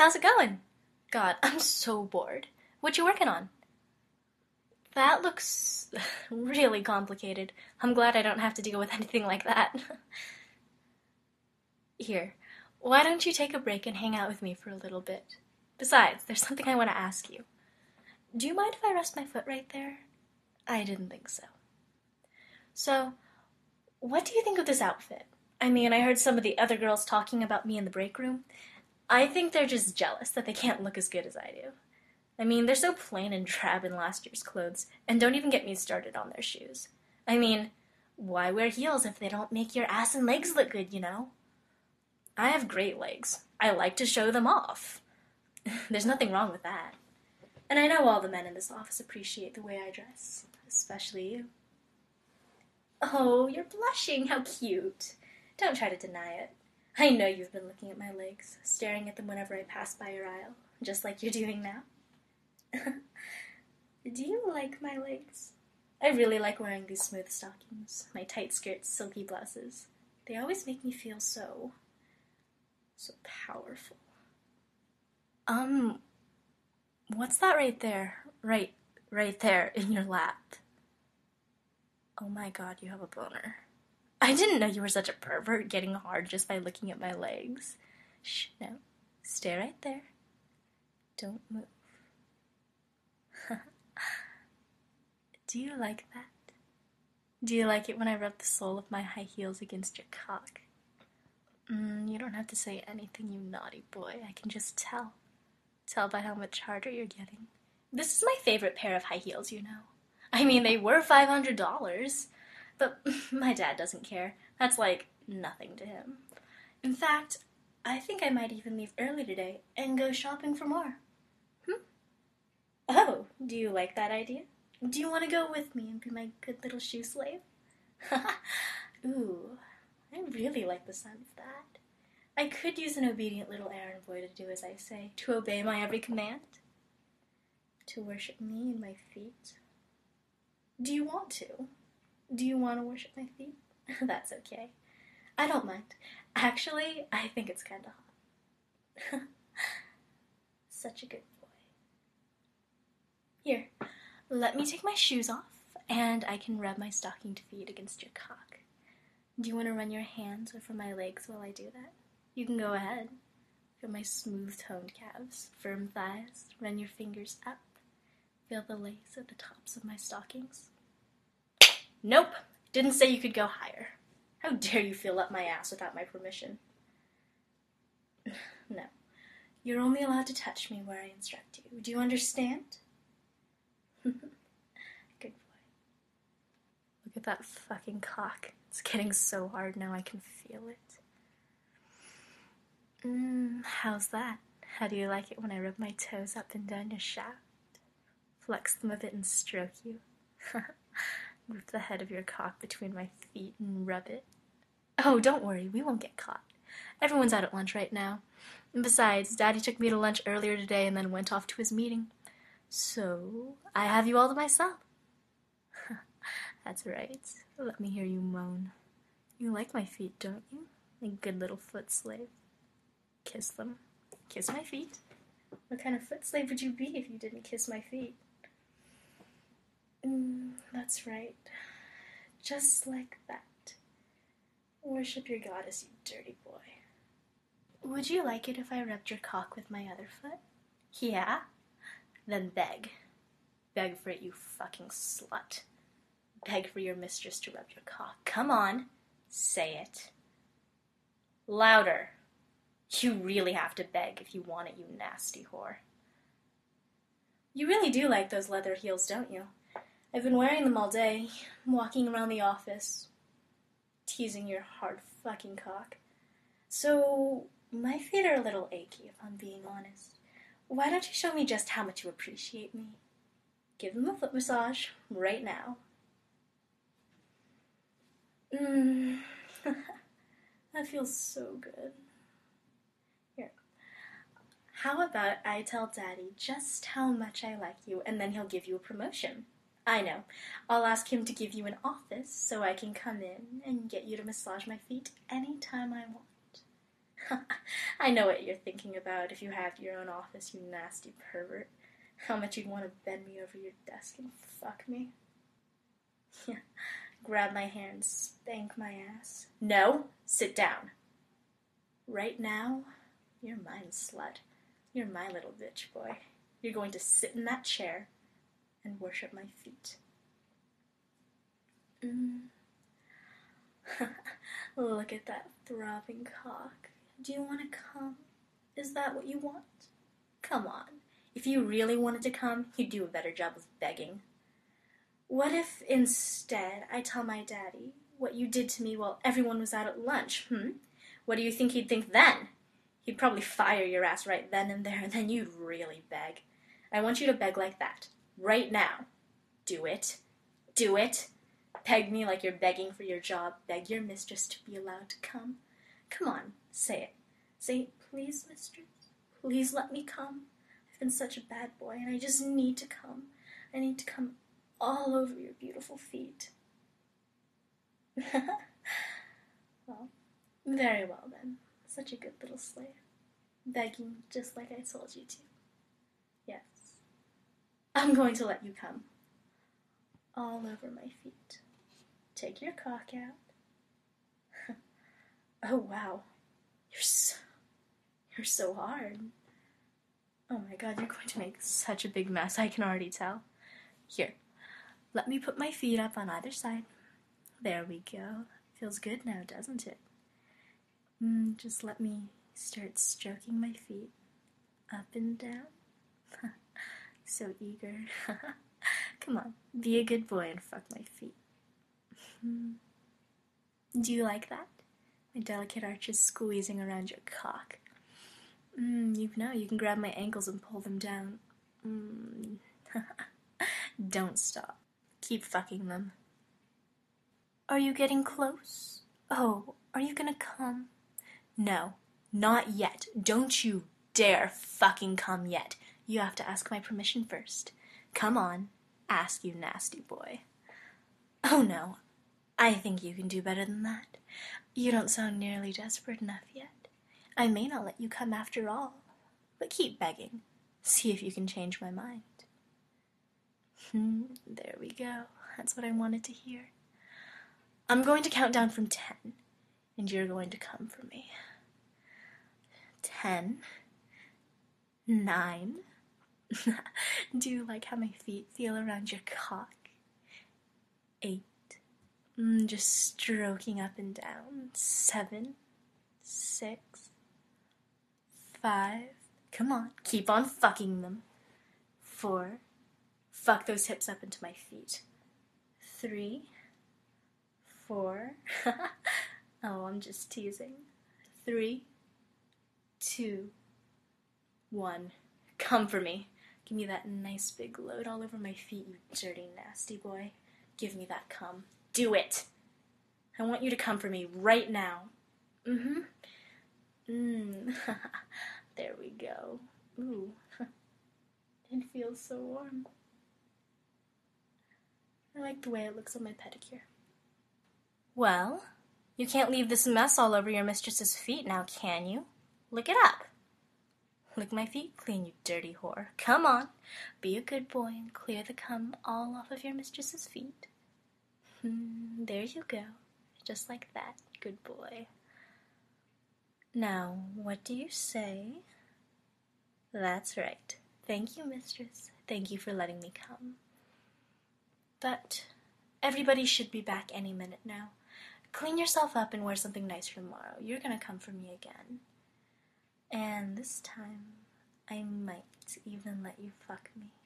how's it going? God, I'm so bored. What you working on? That looks really complicated. I'm glad I don't have to deal with anything like that. Here, why don't you take a break and hang out with me for a little bit? Besides, there's something I want to ask you. Do you mind if I rest my foot right there? I didn't think so. So, what do you think of this outfit? I mean, I heard some of the other girls talking about me in the break room. I think they're just jealous that they can't look as good as I do. I mean, they're so plain and drab in last year's clothes, and don't even get me started on their shoes. I mean, why wear heels if they don't make your ass and legs look good, you know? I have great legs. I like to show them off. There's nothing wrong with that. And I know all the men in this office appreciate the way I dress, especially you. Oh, you're blushing. How cute. Don't try to deny it. I know you've been looking at my legs, staring at them whenever I pass by your aisle, just like you're doing now. Do you like my legs? I really like wearing these smooth stockings, my tight skirts, silky blouses. They always make me feel so powerful. What's that right there? Right there in your lap. Oh my God, you have a boner. I didn't know you were such a pervert getting hard just by looking at my legs. Shh, no. Stay right there. Don't move. Do you like that? Do you like it when I rub the sole of my high heels against your cock? You don't have to say anything, you naughty boy. I can just tell. Tell by how much harder you're getting. This is my favorite pair of high heels, you know. I mean, they were $500, but my dad doesn't care. That's like nothing to him. In fact, I think I might even leave early today and go shopping for more. Oh, do you like that idea? Do you want to go with me and be my good little shoe slave? Ooh, I really like the sound of that. I could use an obedient little errand boy to do as I say, to obey my every command, to worship me and my feet. Do you want to? Do you want to worship my feet? That's okay. I don't mind. Actually, I think it's kind of hot. Such a good boy. Here, let me take my shoes off, and I can rub my stockinged feet against your cock. Do you want to run your hands over my legs while I do that? You can go ahead. Feel my smooth toned calves, firm thighs, run your fingers up. Feel the lace at the tops of my stockings. Nope, didn't say you could go higher. How dare you feel up my ass without my permission? No, you're only allowed to touch me where I instruct you. Do you understand? Good boy. Look at that fucking cock. It's getting so hard now I can feel it. How's that? How do you like it when I rub my toes up and down your shaft? Flex them a bit and stroke you. Grip the head of your cock between my feet and rub it. Oh, don't worry, we won't get caught. Everyone's out at lunch right now. And besides, Daddy took me to lunch earlier today and then went off to his meeting. So, I have you all to myself. That's right. Let me hear you moan. You like my feet, don't you? A good little foot slave. Kiss them. Kiss my feet. What kind of foot slave would you be if you didn't kiss my feet? That's right. Just like that. Worship your goddess, you dirty boy. Would you like it if I rubbed your cock with my other foot? Yeah? Then beg. Beg for it, you fucking slut. Beg for your mistress to rub your cock. Come on. Say it. Louder. You really have to beg if you want it, you nasty whore. You really do like those leather heels, don't you? I've been wearing them all day, walking around the office, teasing your hard fucking cock. So, my feet are a little achy, if I'm being honest. Why don't you show me just how much you appreciate me? Give them a foot massage right now. That feels so good. Here. How about I tell Daddy just how much I like you, and then he'll give you a promotion. I know. I'll ask him to give you an office so I can come in and get you to massage my feet anytime I want. I know what you're thinking about if you had your own office, you nasty pervert. How much you'd want to bend me over your desk and fuck me. Yeah, grab my hair and spank my ass. No, sit down. Right now, you're mine, slut. You're my little bitch, boy. You're going to sit in that chair and worship my feet. Look at that throbbing cock. Do you want to come? Is that what you want? Come on. If you really wanted to come, you'd do a better job of begging. What if instead I tell my daddy what you did to me while everyone was out at lunch, What do you think he'd think then? He'd probably fire your ass right then and there, and then you'd really beg. I want you to beg like that. Right now. Do it. Do it. Beg me like you're begging for your job. Beg your mistress to be allowed to come. Come on, say it. Say, please, mistress, please let me come. I've been such a bad boy, and I just need to come. I need to come all over your beautiful feet. Well, very well then. Such a good little slave. Begging just like I told you to. Yes. I'm going to let you come. All over my feet. Take your cock out. Oh, wow. You're so hard. Oh my god, you're going to make such a big mess, I can already tell. Here, let me put my feet up on either side. There we go. Feels good now, doesn't it? Just let me start stroking my feet up and down. So eager. Come on, be a good boy and fuck my feet. Do you like that? My delicate arches squeezing around your cock. You can grab my ankles and pull them down. Don't stop. Keep fucking them. Are you getting close? Oh, are you gonna come? No, not yet. Don't you dare fucking come yet. You have to ask my permission first. Come on, ask, you nasty boy. Oh no, I think you can do better than that. You don't sound nearly desperate enough yet. I may not let you come after all, but keep begging. See if you can change my mind. There we go. That's what I wanted to hear. I'm going to count down from 10, and you're going to come for me. 10, 9. Do you like how my feet feel around your cock? 8. Just stroking up and down. 7, 6, 5. Come on, keep on fucking them. 4. Fuck those hips up into my feet. 3, 4. Oh, I'm just teasing. 3, 2, 1. Come for me. Give me that nice big load all over my feet, you dirty, nasty boy. Give me that cum. Do it. I want you to come for me right now. There we go. Ooh. It feels so warm. I like the way it looks on my pedicure. Well, you can't leave this mess all over your mistress's feet now, can you? Lick it up. Lick my feet clean, you dirty whore. Come on, be a good boy and clear the cum all off of your mistress's feet. There you go. Just like that, good boy. Now, what do you say? That's right. Thank you, mistress. Thank you for letting me come. But everybody should be back any minute now. Clean yourself up and wear something nice for tomorrow. You're gonna come for me again. And this time, I might even let you fuck me.